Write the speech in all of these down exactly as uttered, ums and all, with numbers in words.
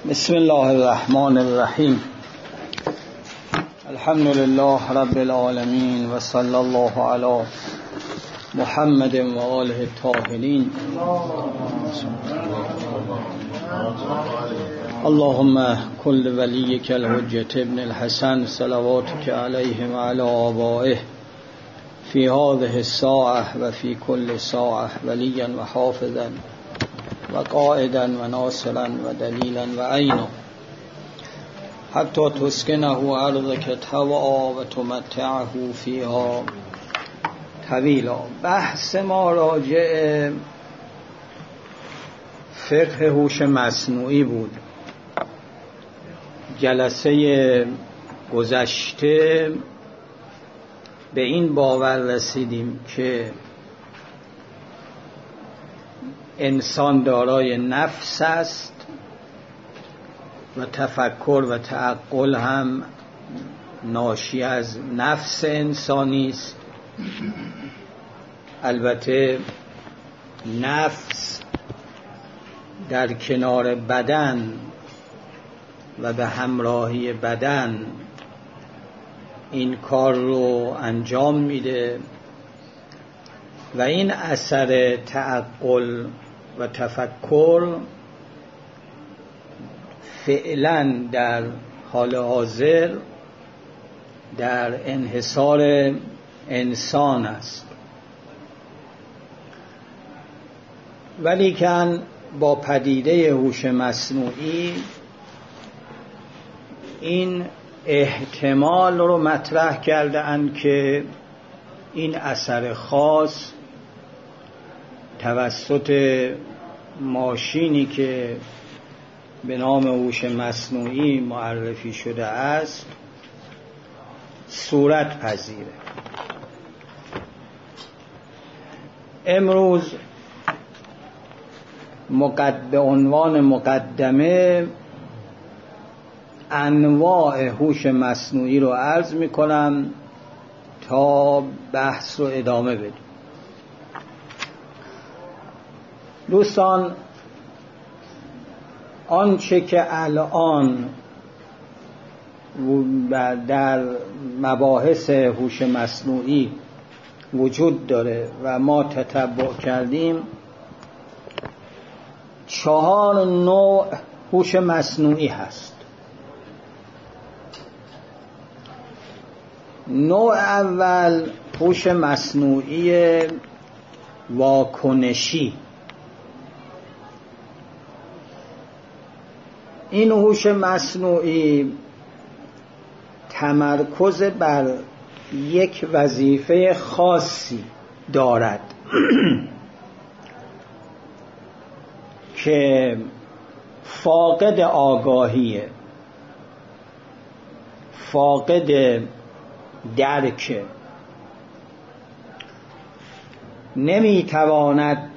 بسم الله الرحمن الرحیم. الحمد لله رب العالمین و صلی الله علی محمد و آله الطاهرین. اللهم كل وليك الحجة ابن الحسن صلواتك عليه وعلى آبائه في هذه الساعة وفي كل ساعة وليا وحافظا وقائدا وناصرا ودليلا وعينا حتى تسكنه أرضك طوعا وتمتعه فيها طويلا. بحث ما راجع فقه هوش مصنوعی بود. جلسه گذشته به این باور رسیدیم که انسان دارای نفس است و تفکر و تعقل هم ناشی از نفس انسانی است. البته نفس در کنار بدن و به همراهی بدن این کار رو انجام میده و این اثر تعقل و تفکر فعلا در حال حاضر در انحصار انسان است، ولیکن با پدیده هوش مصنوعی این احتمال رو مطرح کرده اند که این اثر خاص توسط ماشینی که به نام هوش مصنوعی معرفی شده است صورت پذیره. امروز مقد... به عنوان مقدمه انواع هوش مصنوعی رو عرض می کنم تا بحث رو ادامه بدیم. دوستان، آنچه که الان در مباحث هوش مصنوعی وجود داره و ما تتبع کردیم، چهار نوع هوش مصنوعی هست. نوع اول هوش مصنوعی واکنشی. این هوش مصنوعی تمرکز بر یک وظیفه خاصی دارد که فاقد آگاهیه، فاقد درک، نمیتواند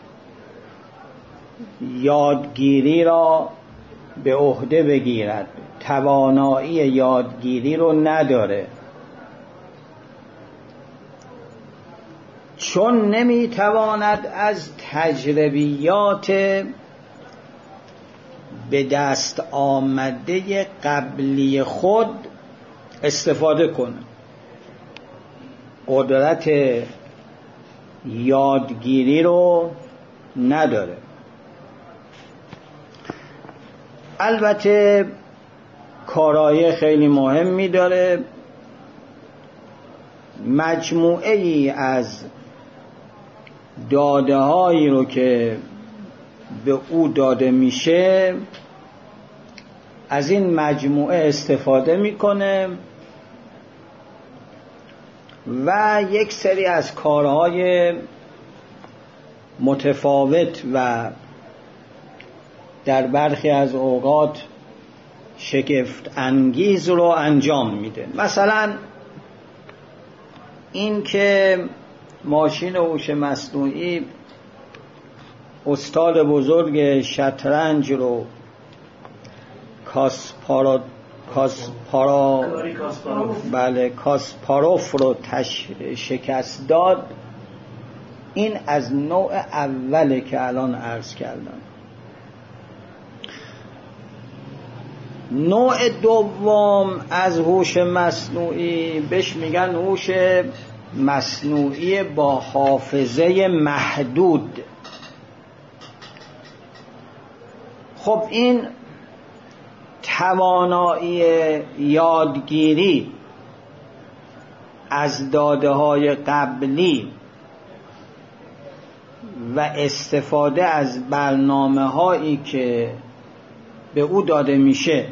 یادگیری را به عهده بگیرد، توانایی یادگیری رو نداره. چون نمیتواند از تجربیات به دست آمده قبلی خود استفاده کنه، قدرت یادگیری رو نداره. البته کارهای خیلی مهمی داره. مجموعه ای از داده هایی رو که به او داده میشه از این مجموعه استفاده میکنه و یک سری از کارهای متفاوت و در برخی از اوقات شگفت انگیز رو انجام میده. مثلا این که ماشین هوش مصنوعی استاد بزرگ شطرنج رو کاسپارو کاسپارا بله کاسپاروف رو تش... شکست داد، این از نوع اوله که الان عرض کردم. نوع دوم از هوش مصنوعی بهش میگن هوش مصنوعی با حافظه محدود. خب این توانایی یادگیری از داده های قبلی و استفاده از برنامه هایی که به او داده میشه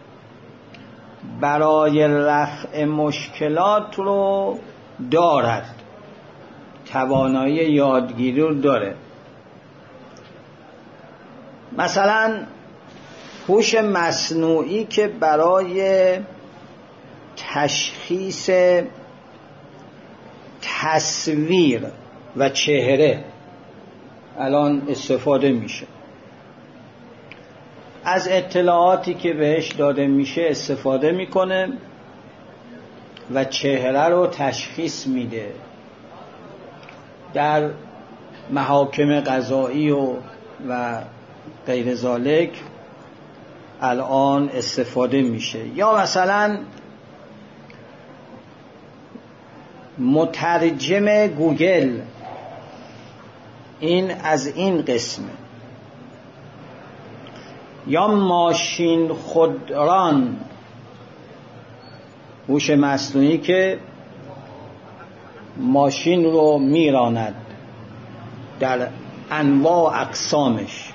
برای رفع مشکلات رو دارد، توانایی یادگیری رو داره. مثلا هوش مصنوعی که برای تشخیص تصویر و چهره الان استفاده میشه، از اطلاعاتی که بهش داده میشه استفاده میکنه و چهره رو تشخیص میده. در محاکم قضایی و و غیر ذالک الان استفاده میشه. یا مثلا مترجم گوگل، این از این قسمه. یا ماشین خودران، هوش مصنوعی که ماشین رو میراند در انواع اقسامش،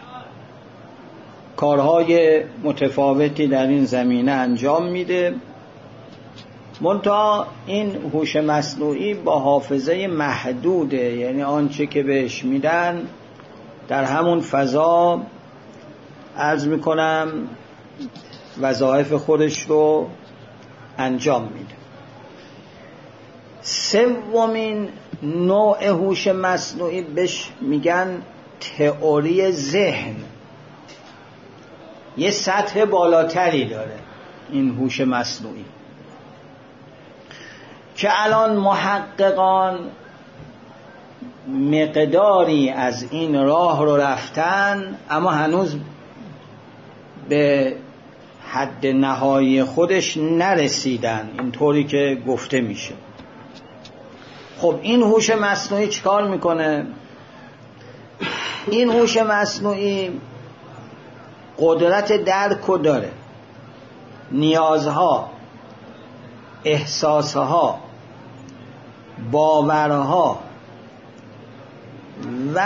کارهای متفاوتی در این زمینه انجام میده. منتها این هوش مصنوعی با حافظه محدوده، یعنی آنچه که بهش میدن در همون فضا عرض میکنم وظایف خودش رو انجام میده. سومین نوع هوش مصنوعی بهش میگن تئوری ذهن. یه سطح بالاتری داره این هوش مصنوعی که الان محققان مقداری از این راه رو رفتن، اما هنوز به حد نهایی خودش نرسیدن، اینطوری که گفته میشه. خب این هوش مصنوعی چیکار میکنه؟ این هوش مصنوعی قدرت درک رو داره، نیازها، احساسها، باورها و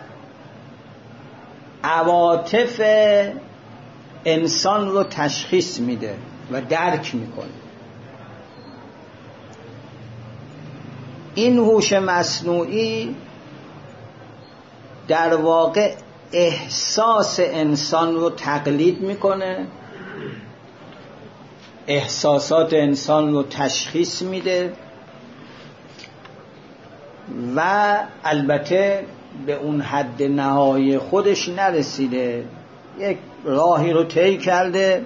عواطف انسان رو تشخیص میده و درک میکنه. این هوش مصنوعی در واقع احساس انسان رو تقلید میکنه، احساسات انسان رو تشخیص میده و البته به اون حد نهایی خودش نرسیده، یک راهی رو طی کرده.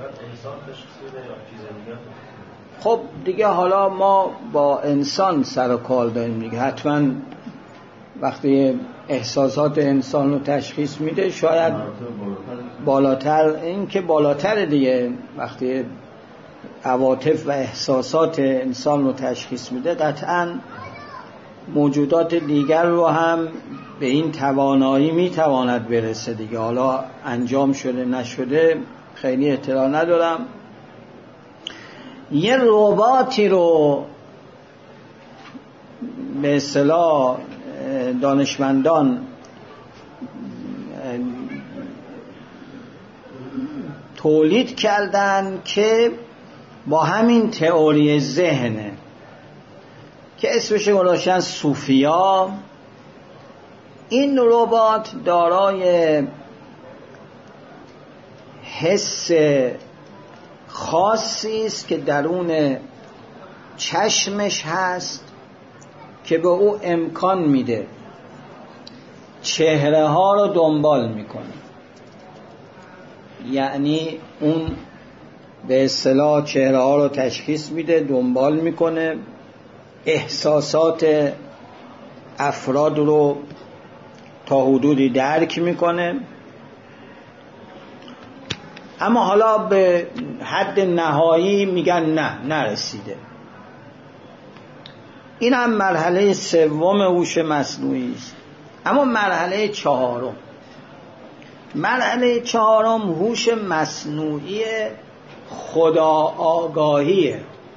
خب دیگه حالا ما با انسان سر و کار داریم دیگه، حتما وقتی احساسات انسان رو تشخیص میده شاید بالاتر، این که بالاتر دیگه، وقتی عواطف و احساسات انسان رو تشخیص میده قطعاً موجودات دیگر رو هم به این توانایی میتواند برسه دیگه. حالا انجام شده نشده خیلی اطلاع ندارم. یه رباتی رو به اصطلاح دانشمندان تولید کردن که با همین تئوری ذهنه که اسمش گذاشتن صوفیا. این ربات دارای حس خاصی است که درون چشمش هست که به او امکان میده چهره ها رو دنبال میکنه، یعنی اون به اصطلاح چهره ها رو تشخیص میده، دنبال میکنه، احساسات افراد رو تا حدودی درک میکنه. اما حالا به حد نهایی میگن نه نرسیده. این هم مرحله سوم هوش مصنوعی است. اما مرحله چهارم مرحله چهارم هوش مصنوعی خدا آگاهیه.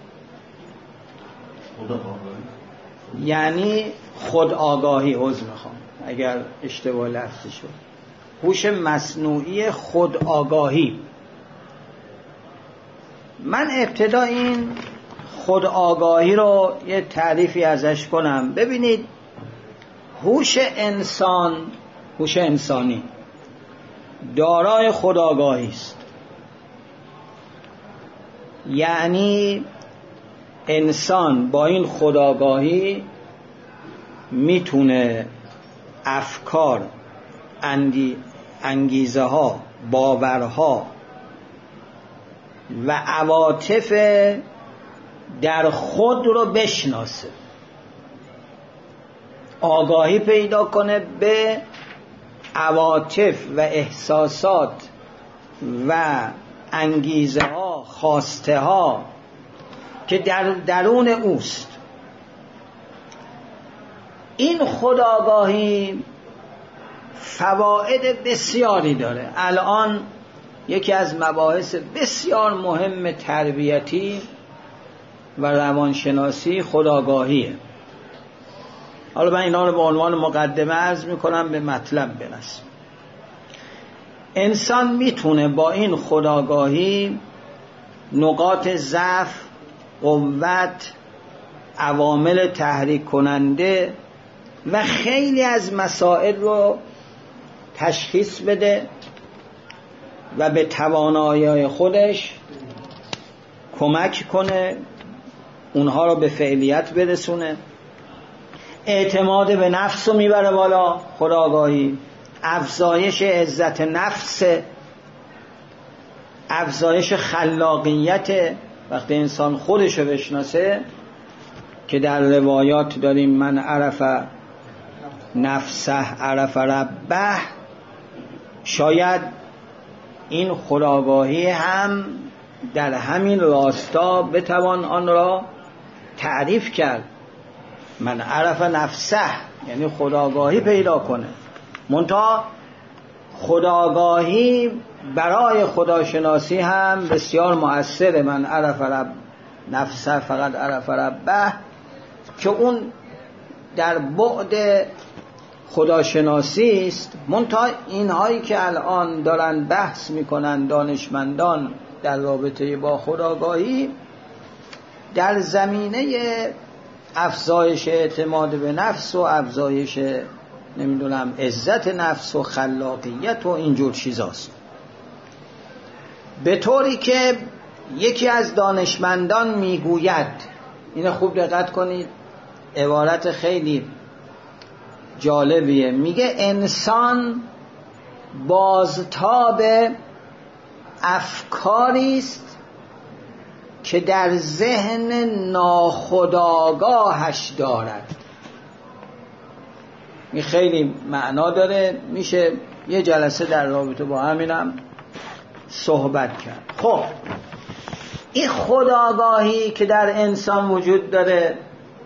خدا آگاهی یعنی خود آگاهی، عذر میخوام اگر اشتباه لفظی شد، هوش مصنوعی خود آگاهی. من ابتدا این خود آگاهی رو یه تعریفی ازش کنم. ببینید هوش انسان، هوش انسانی دارای خود آگاهی است. یعنی انسان با این خود آگاهی میتونه افکار، اندی انگیزه ها، باورها و عواطف در خود رو بشناسه، آگاهی پیدا کنه به عواطف و احساسات و انگیزه ها، خواسته ها که در درون اوست. این خودآگاهی فواید بسیاری داره. الان یکی از مباحث بسیار مهم تربیتی و روانشناسی خودآگاهیه. حالا من اینا رو به عنوان مقدمه عرض میکنم، به مطلب برسیم. انسان میتونه با این خودآگاهی نقاط ضعف، قوت، عوامل تحریک کننده و خیلی از مسائل رو تشخیص بده و به توانایی خودش کمک کنه، اونها رو به فعلیت برسونه. اعتماد به نفس رو میبره بالا خودآگاهی، افزایش عزت نفس، افزایش خلاقیت. وقتی انسان خودش رو بشناسه، که در روایات داریم من عرف نفسه عرف ربه، شاید این خودآگاهی هم در همین راستا بتوان آن را تعریف کرد. من عرف نفسه یعنی خودآگاهی پیدا کنه. منتها خودآگاهی برای خداشناسی هم بسیار مؤثره. من عرف رب نفسه فقط عرف ربه، که اون در بعد خداشناسی است. منتها اینهایی که الان دارن بحث میکنن دانشمندان در رابطه با خودآگاهی، در زمینه افزایش اعتماد به نفس و افزایش نمیدونم عزت نفس و خلاقیت و اینجور چیزاست. به طوری که یکی از دانشمندان میگوید، اینو خوب دقت کنید، عبارت خیلی جالبیه، میگه انسان بازتاب افکاری است که در ذهن ناخودآگاهش دارد. این خیلی معنا داره، میشه یه جلسه در رابطه با همینم صحبت کرد. خب این خودآگاهی که در انسان وجود داره،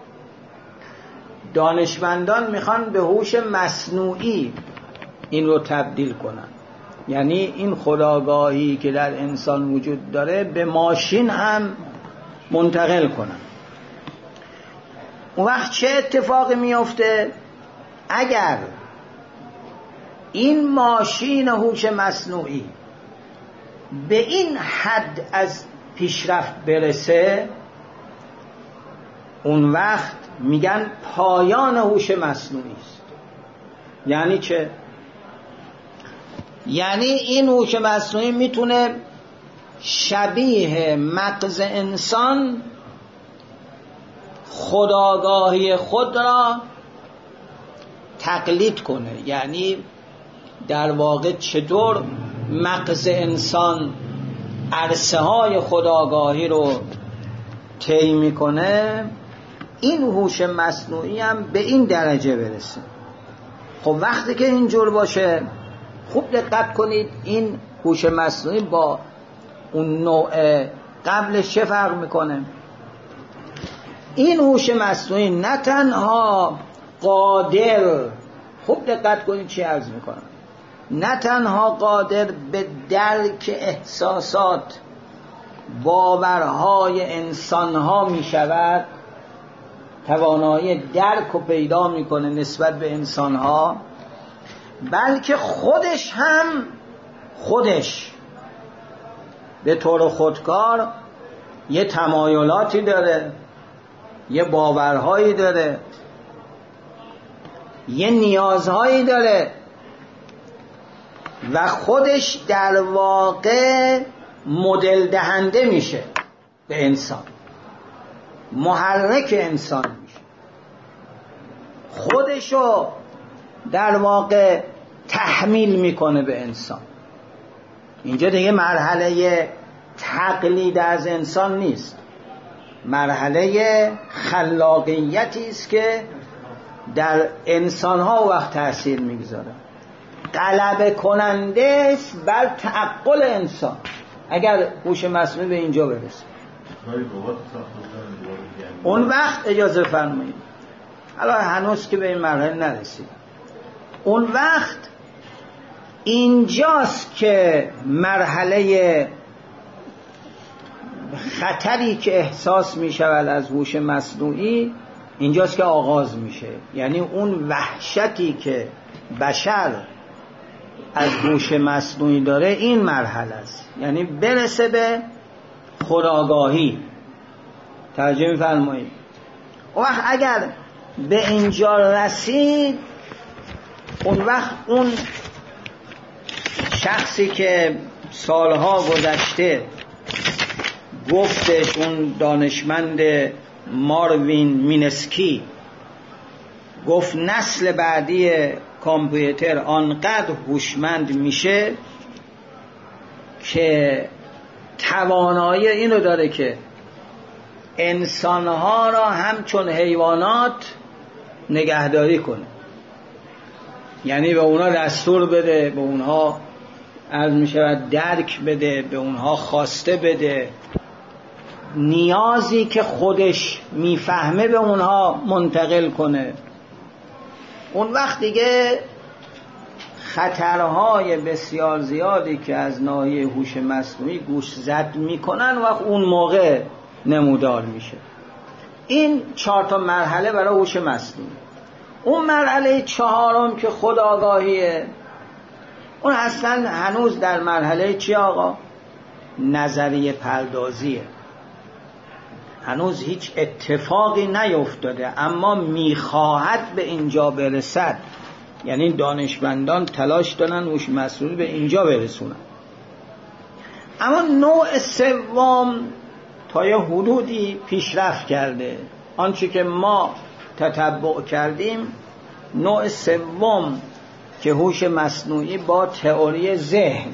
دانشمندان میخوان به هوش مصنوعی این رو تبدیل کنن. یعنی این خودآگاهی که در انسان وجود داره به ماشین هم منتقل کنن. اون وقت چه اتفاقی میفته؟ اگر این ماشین هوش مصنوعی به این حد از پیشرفت برسه، اون وقت میگن پایان هوش مصنوعی است. یعنی چه؟ یعنی این هوش مصنوعی میتونه شبیه مغز انسان خودآگاهی خود را تقلید کنه. یعنی در واقع چطور مغز انسان عرصه های خودآگاهی رو طی میکنه، این هوش مصنوعی هم به این درجه برسه. خب وقتی که اینجور باشه، خوب دقت کنید، این هوش مصنوعی با اون نوع قبلش چه فرق میکنه؟ این هوش مصنوعی نه تنها قادر، خوب دقت کنید چی عرض میکنم، نه تنها قادر به درک احساسات باورهای انسانها میشود، توانایی درک رو پیدا میکنه نسبت به انسانها، بلکه خودش هم خودش به طور خودکار یه تمایلاتی داره، یه باورهایی داره، یه نیازهایی داره و خودش در واقع مدل دهنده میشه به انسان، محرک انسان میشه، خودشو در واقع تحمیل میکنه به انسان. اینجا دیگه مرحله تقلید از انسان نیست، مرحله خلاقیتی است که در انسان‌ها وقت تأثیر میگذاره، غلبه کننده است بر تعقل انسان اگر هوش مصنوعی به اینجا برسه. اون وقت اجازه فرمایید، الان هنوز که به این مرحله نرسید، اون وقت اینجاست که مرحله خطری که احساس می شود از هوش مصنوعی اینجاست که آغاز میشه. یعنی اون وحشتی که بشر از هوش مصنوعی داره این مرحله است، یعنی برسه به خودآگاهی. توجه می‌فرمایید؟ اون وقت اگر به اینجا رسید، اون وقت اون شخصی که سالها گذشته گفتش، اون دانشمند ماروین مینسکی گفت نسل بعدی کامپیوتر آنقدر هوشمند میشه که توانایی اینو داره که انسانها را همچون حیوانات نگهداری کنه، یعنی به اونها دستور بده، به اونها عرض می شود درک بده، به اونها خواسته بده، نیازی که خودش میفهمه به اونها منتقل کنه. اون وقت دیگه خطرهای بسیار زیادی که از ناحیه هوش مصنوعی گوش زد میکنن و اون موقع نمودار میشه. این چهار تا مرحله برای هوش مصنوعی. اون مرحله چهارم که خودآگاهیه، اون اصلا هنوز در مرحله چی آقا؟ نظریه پردازیه. هنوز هیچ اتفاقی نیفتاده اما میخواهد به اینجا برسد. یعنی دانشمندان تلاش دارن هوش مصنوعی به اینجا برسونن. اما نوع سوم تا یه حدودی پیشرفت کرده. آنچه که ما تتبع کردیم، نوع سوم که هوش مصنوعی با تئوری ذهن،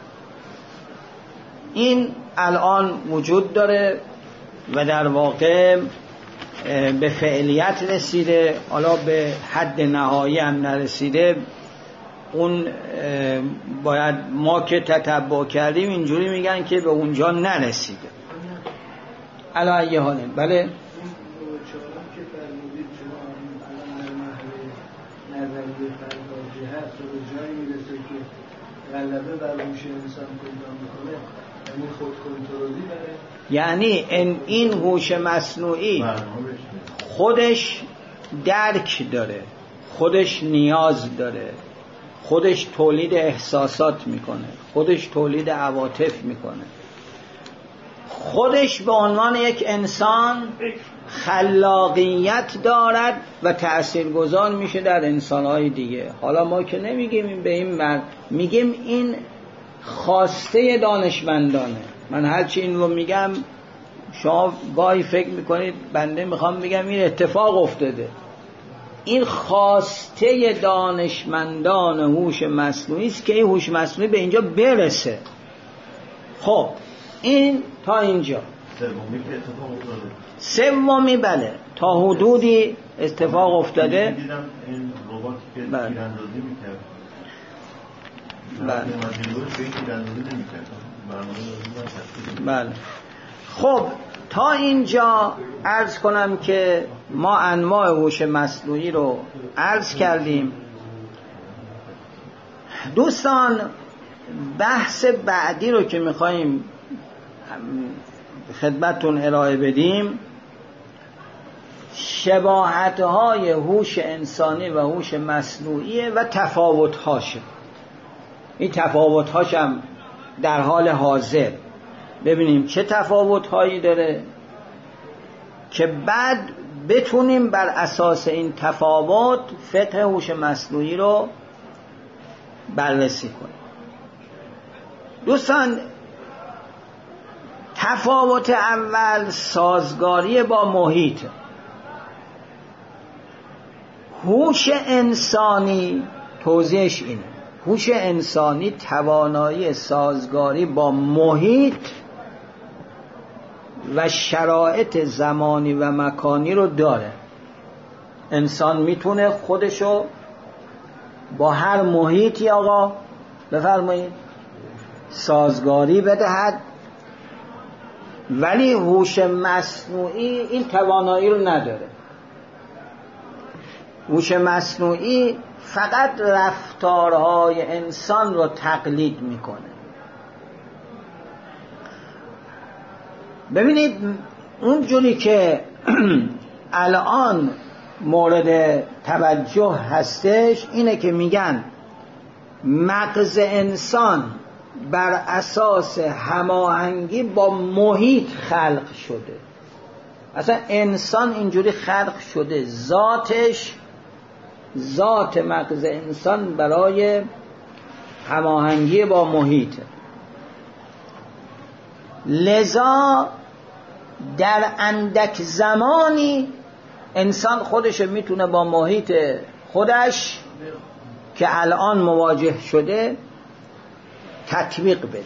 این الان وجود داره و در واقع به فعلیت رسیده. حالا به حد نهایی هم نرسیده، اون باید ما که تتبع کردیم اینجوری میگن که به اونجا نرسیده. الان یه حاله بله هست و به جایی میرسه که غلبه بر هوش انسان پیدا میکنه، یعنی خود کنترلی داره. یعنی این هوش مصنوعی خودش درک داره، خودش نیاز داره، خودش تولید احساسات میکنه، خودش تولید عواطف میکنه، خودش به عنوان یک انسان خلاقیت دارد و تأثیرگذار میشه در انسانهای دیگه. حالا ما که نمیگیم این به این مرد، میگیم این خواسته دانشمندانه. من هرچی این رو میگم شما گاهی فکر میکنید بنده میخوام بگم این اتفاق افتاده. این خواسته دانشمندان هوش مصنوعی است که این هوش مصنوعی به اینجا برسه. خب این تا اینجا. سومی که اتفاق افتاده. سومی بله تا حدودی اتفاق افتاده. دیدم این رباتی که بله. تیراندازی میکرد بله. خب تا اینجا عرض کنم که ما انواع هوش مصنوعی رو عرض کردیم. دوستان بحث بعدی رو که میخواییم خدمتتون ارائه بدیم شباهت‌های هوش انسانی و هوش مصنوعی و تفاوت‌هاشه. این تفاوت‌هاش هم در حال حاضر ببینیم چه تفاوت‌هایی داره که بعد بتونیم بر اساس این تفاوت فقه هوش مصنوعی رو بررسی کنیم. دوستان تفاوت اول سازگاری با محیط. هوش انسانی توضیحش اینه، هوش انسانی توانایی سازگاری با محیط و شرایط زمانی و مکانی رو داره. انسان میتونه خودشو با هر محیطی آقا بفرمایید سازگاری بدهد، ولی هوش مصنوعی این توانایی رو نداره. هوش مصنوعی فقط رفتارهای انسان رو تقلید میکنه. ببینید اونجوری که الان مورد توجه هستش اینه که میگن مغز انسان بر اساس هماهنگی با محیط خلق شده. اصلا انسان اینجوری خلق شده، ذاتش ذات مغز انسان برای هماهنگی با محیط. لذا در اندک زمانی انسان خودش میتونه با محیط خودش که الان مواجه شده تطبیق بده.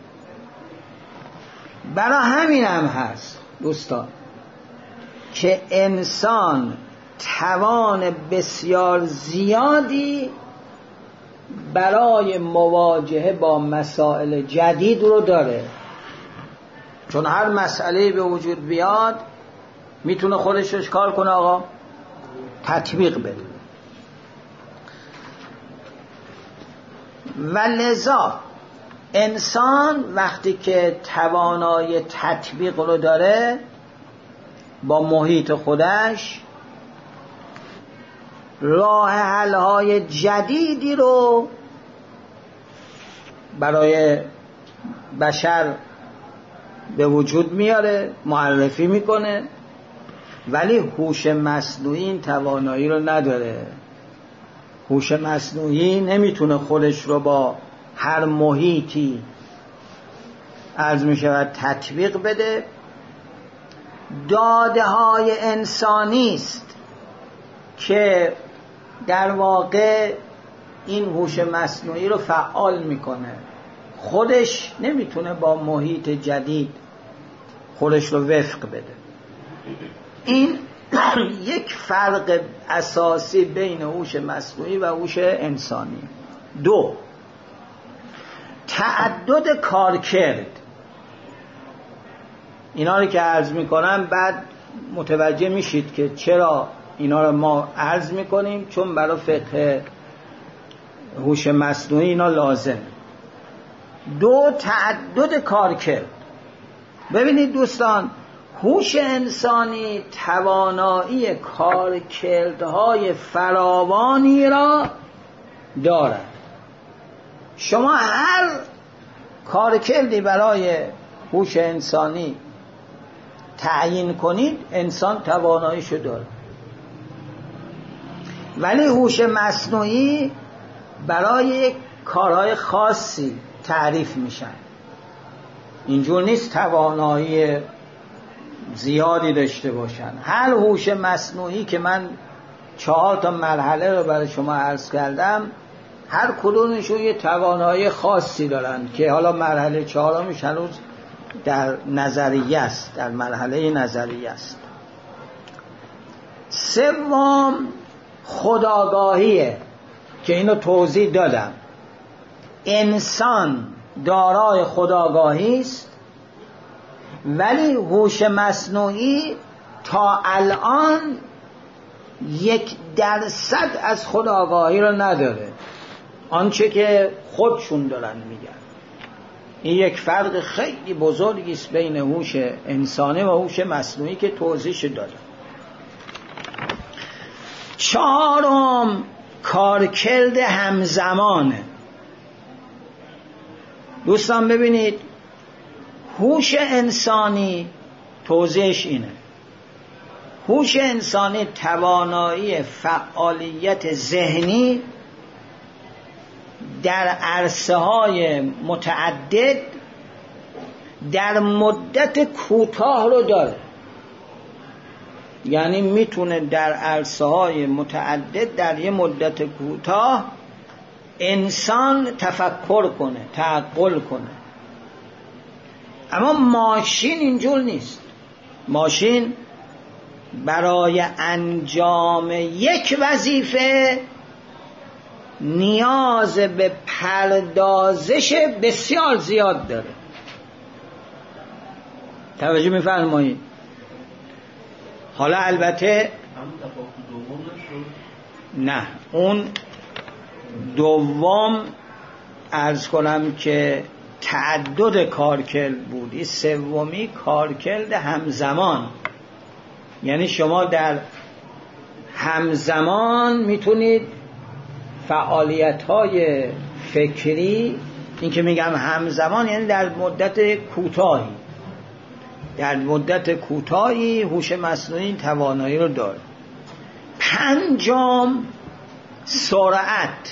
برای همین هم هست دوستان که انسان توان بسیار زیادی برای مواجهه با مسائل جدید رو داره، چون هر مسئله به وجود بیاد میتونه خودش رو کار کنه آقا تطبیق بده. و لذا انسان وقتی که توانای تطبیق رو داره با محیط خودش راه حل‌های جدیدی رو برای بشر به وجود میاره، معرفی میکنه، ولی هوش مصنوعی این توانایی رو نداره. هوش مصنوعی نمیتونه خودش رو با هر محیطی عرض میشود تطبیق بده. داده های انسانی است که در واقع این هوش مصنوعی رو فعال میکنه. خودش نمیتونه با محیط جدید خودش رو وفق بده. این یک فرق اساسی بین هوش مصنوعی و هوش انسانی. دو، تعدد کارکرد. اینا رو که عرض میکنم بعد متوجه میشید که چرا اینا رو ما عرض میکنیم، چون برای فقه هوش مصنوعی اینا لازم. دو، تعدد کارکرد. ببینید دوستان هوش انسانی توانایی کارکردهای فراوانی را دارد. شما هر کارکردی برای هوش انسانی تعیین کنید انسان تواناییشو داره، ولی هوش مصنوعی برای یک کارهای خاصی تعریف میشن. اینجور نیست توانایی زیادی داشته باشن. هر هوش مصنوعی که من چهار تا مرحله رو برای شما عرض کردم هر کدومشون یه توانایی خاصی دارن که حالا مرحله چهارمش هنوز در نظریه است، در مرحله نظریه است. سوم خودآگاهیه که اینو توضیح دادم. انسان دارای خودآگاهی است، ولی هوش مصنوعی تا الان یک درصد از خودآگاهی رو نداره، آنچه که خودشون دارن میگن. این یک فرق خیلی بزرگی است بین هوش انسانی و هوش مصنوعی که توضیحش دادم. چهارم کارکرد همزمانه. دوستان ببینید، هوش انسانی توضیحش اینه: هوش انسانی توانایی فعالیت ذهنی در عرصه‌های متعدد در مدت کوتاه رو داره. یعنی میتونه در عرصه‌های متعدد در یه مدت کوتاه انسان تفکر کنه، تعقل کنه. اما ماشین اینجور نیست. ماشین برای انجام یک وظیفه نیاز به پردازش بسیار زیاد داره. توجه می‌فرمایید؟ حالا البته نه، اون دوم عرض کنم که تعدد کارکرد بود، این سومی کارکرد همزمان. یعنی شما در همزمان میتونید فعالیت‌های فکری، این که میگم همزمان یعنی در مدت کوتاهی، در مدت کوتاهی هوش مصنوعی توانایی رو داره. پنجم سرعت،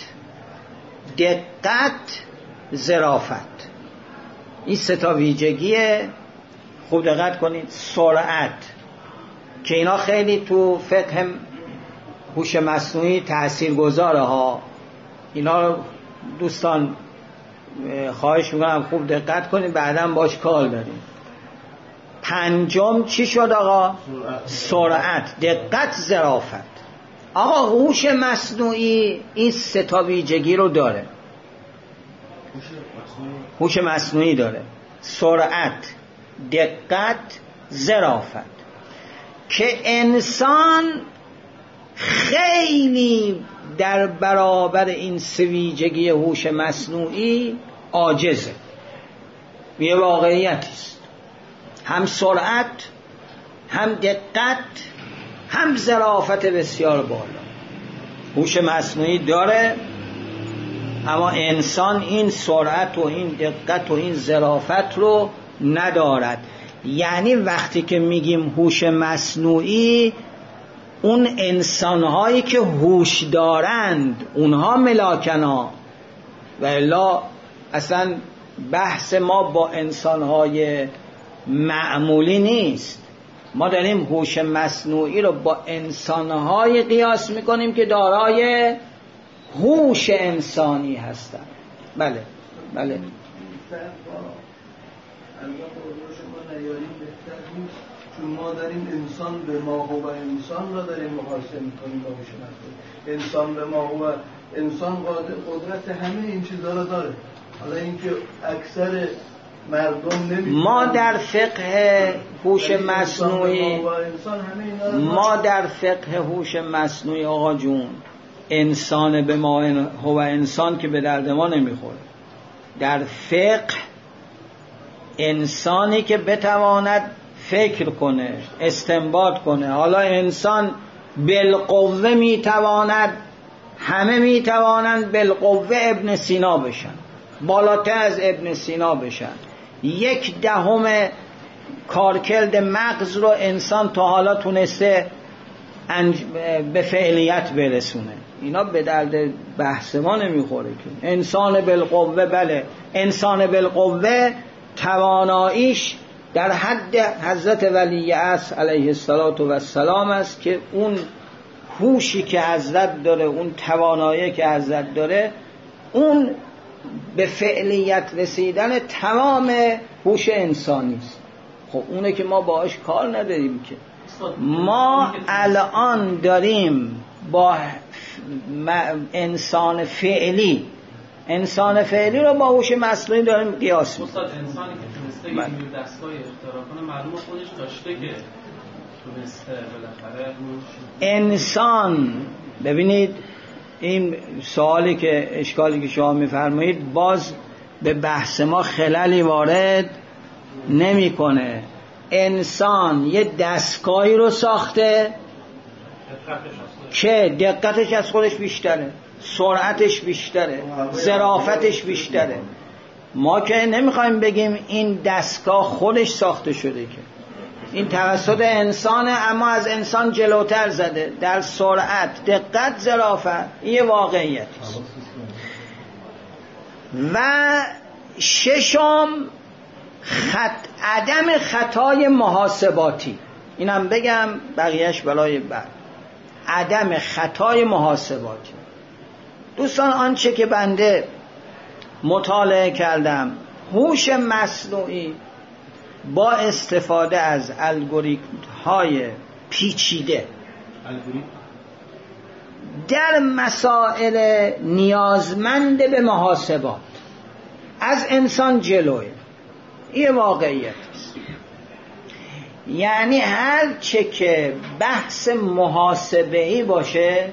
دقت، ظرافت. این سه تا ویژگیه. خوب دقت کنید. سرعت که اینا خیلی تو فقه هوش مصنوعی تاثیرگذاره ها. اینا دوستان خواهش میکنم خوب دقت کنید، بعداً باش کار داریم. پنجم چی شد آقا؟ سرعت، دقت، ظرافت. آقا هوش مصنوعی این سه تا ویژگی رو داره. هوش مصنوعی داره سرعت، دقت، ظرافت، که انسان خیلی در برابر این سه ویژگی هوش مصنوعی عاجزه. یه واقعیتی است. هم سرعت، هم دقت، هم ظرافت بسیار بالا هوش مصنوعی داره، اما انسان این سرعت و این دقت و این ظرافت رو ندارد. یعنی وقتی که میگیم هوش مصنوعی، اون انسانهایی که هوش دارند اونها ملاکنا، و الا اصلا بحث ما با انسانهای معمولی نیست. ما داریم هوش مصنوعی رو با انسانهای قیاس میکنیم که دارای هوش انسانی هستن. بله بله. چون ما داریم انسان به ما و انسان را داریم مقایسه میکنیم با هوش مصنوعی. انسان به ما و انسان قدرت همه این چیزا را داره. حالا اینکه اکثر مردم نمی‌دونن. ما در فقه هوش مصنوعی ما در فقه هوش مصنوعی آقا جون، انسان به ما هو انسان که به درد ما نمیخوره. در فقه انسانی که بتواند فکر کنه، استنباط کنه. حالا انسان بالقوه میتواند، همه میتوانند بالقوه ابن سینا بشن، بالاتر از ابن سینا بشن. یک دهم کارکرد مغز رو انسان تا حالا تونسته به فعلیت برسونه. اینا به درد بحث ما نمیخوره که انسان بالقوه. بله، انسان بالقوه تواناییش در حد حضرت ولی عصر علیه السلام است که اون هوشی که حضرت داره، اون توانایی که حضرت داره، اون به فعلیت رسیدن تمام هوش انسانی است. خب اونه که ما باهاش کار نداریم که. ما الان داریم با انسان فعلی انسان فعلی رو با هوش مصنوعی داریم قیاس می‌کنیم. استاد انسانی که تونسته یه جور دستگاهی اختراع کنه معلومه خودش داشته که تونسته بالاخره انسان. ببینید این سوالی که اشکالی که شما می‌فرمایید باز به بحث ما خللی وارد نمی‌کنه. انسان یه دستگاهی رو ساخته که دقتش از خودش بیشتره، سرعتش بیشتره، ظرافتش بیشتره. ما که نمیخوایم بگیم این دستگاه خودش ساخته شده، که این توسط انسانه، اما از انسان جلوتر زده در سرعت، دقت، ظرافت. این واقعیت است. و ششم خط عدم خطای محاسباتی. اینم بگم بقیهش برای بعد. عدم خطای محاسباتی. دوستان آنچه که بنده مطالعه کردم، هوش مصنوعی با استفاده از الگوریتم‌های پیچیده در مسائل نیازمند به محاسبات از انسان جلوه. این واقعیت است. یعنی هر چه که بحث محاسبه‌ای باشه،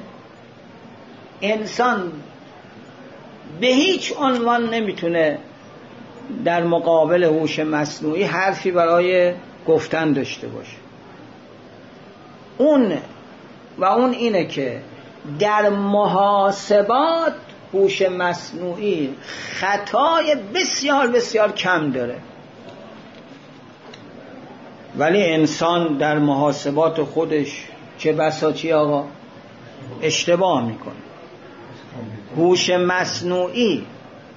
انسان به هیچ عنوان نمیتونه در مقابل هوش مصنوعی حرفی برای گفتن داشته باشه. اون و اون اینه که در محاسبات هوش مصنوعی خطای بسیار بسیار کم داره، ولی انسان در محاسبات خودش چه بسا چی آقا اشتباه میکنه. هوش مصنوعی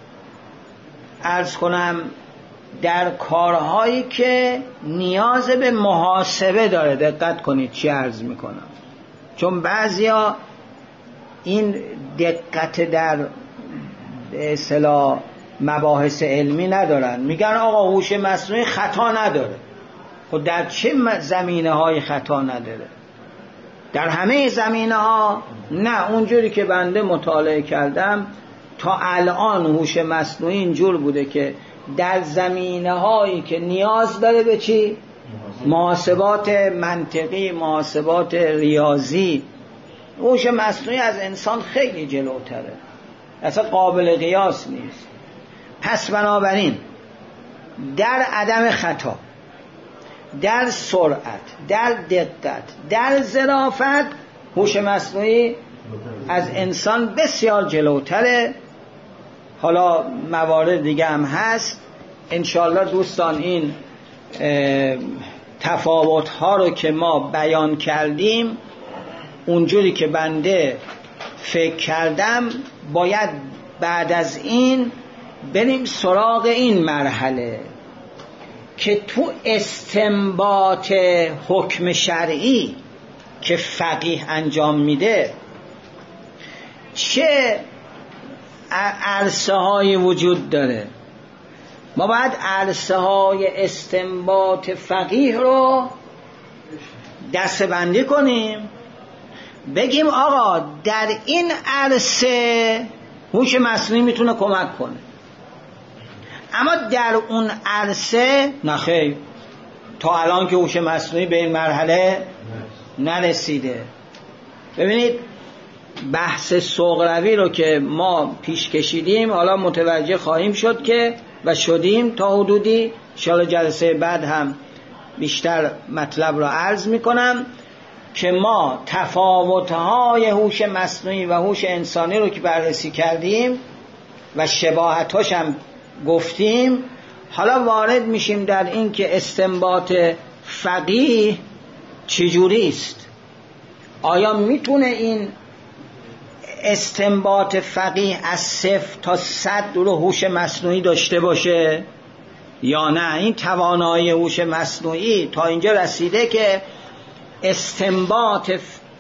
عرض کنم در کارهایی که نیاز به محاسبه داره، دقت کنید چی عرض میکنم، چون بعضیا این دقت در به اصطلاح مباحث علمی ندارن، میگن آقا هوش مصنوعی خطا نداره. خب در چه زمینه های خطا نداره؟ در همه زمینه ها نه. اونجوری که بنده مطالعه کردم تا الان هوش مصنوعی اینجور بوده که در زمینه هایی که نیاز داره به چی؟ محاسبات منطقی، محاسبات ریاضی، هوش مصنوعی از انسان خیلی جلوتره، اصلا قابل قیاس نیست. پس بنابراین در عدم خطا، در سرعت، در دقت، در ظرافت هوش مصنوعی از انسان بسیار جلوتره. حالا موارد دیگه هم هست انشالله دوستان. این تفاوت ها رو که ما بیان کردیم اونجوری که بنده فکر کردم، باید بعد از این بریم سراغ این مرحله که تو استنباط حکم شرعی که فقیه انجام میده چه عرصه هایی وجود داره. ما باید عرصه های استنباط فقیه رو دسته بندی کنیم، بگیم آقا در این عرصه هوش مصنوعی میتونه کمک کنه، اما در اون عرصه نخیر. تا الان که هوش مصنوعی به این مرحله نرسیده. ببینید بحث سغروی رو که ما پیش کشیدیم حالا متوجه خواهیم شد که و شدیم تا حدودی. ان شاءالله جلسه بعد هم بیشتر مطلب را عرض میکنم که ما تفاوت‌های هوش مصنوعی و هوش انسانی رو که بررسی کردیم و شباهت‌هاش هم گفتیم. حالا وارد میشیم در این که استنباط فقیه چجوری است. آیا میتونه این استنباط فقیه از صفر تا صد رو هوش مصنوعی داشته باشه یا نه؟ این توانایی هوش مصنوعی تا اینجا رسیده که استنباط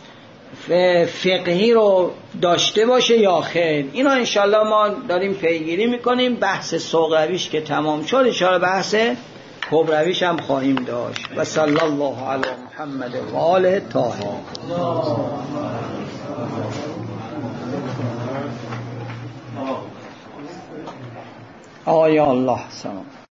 فقهی رو داشته باشه یا خیر؟ اینا انشالله ما داریم پیگیری میکنیم. بحث صغرویش که تمام شد انشالله بحث کبرویش هم خواهیم داشت. و صلی الله علی محمد و آله طاهرین. آقای الله سلام.